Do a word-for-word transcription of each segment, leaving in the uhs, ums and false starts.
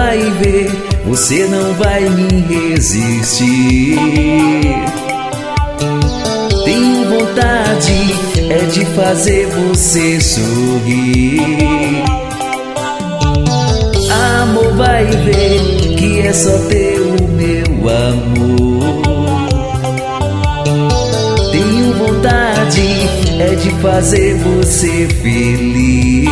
vai ver, você não vai me resistir. Tenho vontade é de fazer você sorrir. Amor, vai ver que é só ter o meu amor. Tenho vontade é de fazer você feliz.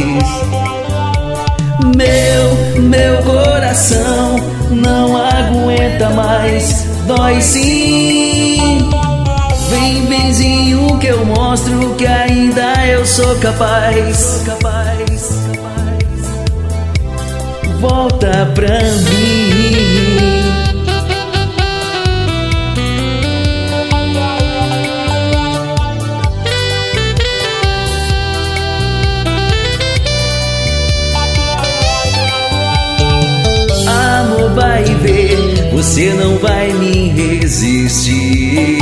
Meu, meu coração não aguenta mais, dói sim. Vem, benzinho, que eu mostro que ainda eu sou capaz. Volta pra mim. Amor, vai ver, você não vai me resistir.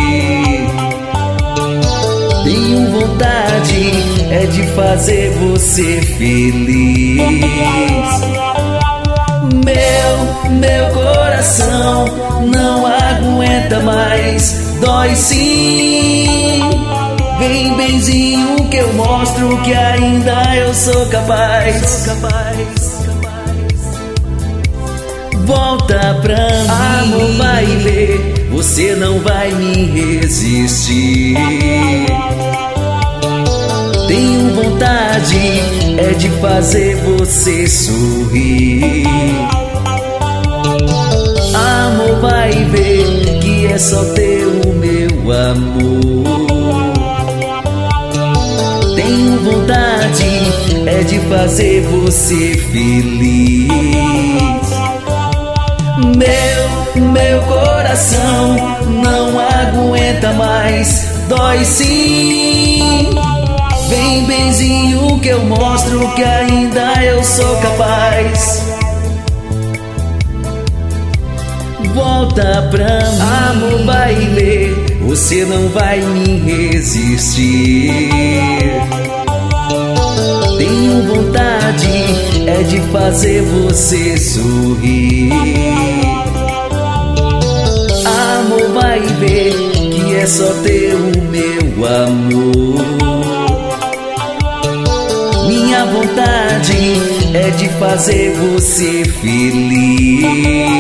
Tenho vontade é de fazer você feliz. Meu, meu coração não aguenta mais, dói sim. Vem, benzinho, que eu mostro que ainda eu sou capaz. Volta pra mim. Amor, vai ver, você não vai me resistir. Tenho vontade é de fazer você sorrir. Amor, vai ver que é só ter o meu amor. Tenho vontade é de fazer você feliz. Meu, meu coração não aguenta mais, dói sim. Vem, benzinho, que eu mostro que ainda eu sou capaz. Volta pra mim. Amor, vai ver, você não vai me resistir. Tenho vontade é de fazer você sorrir. Amor, vai ver que é só ter o meu amor. Minha vontade é de fazer você feliz.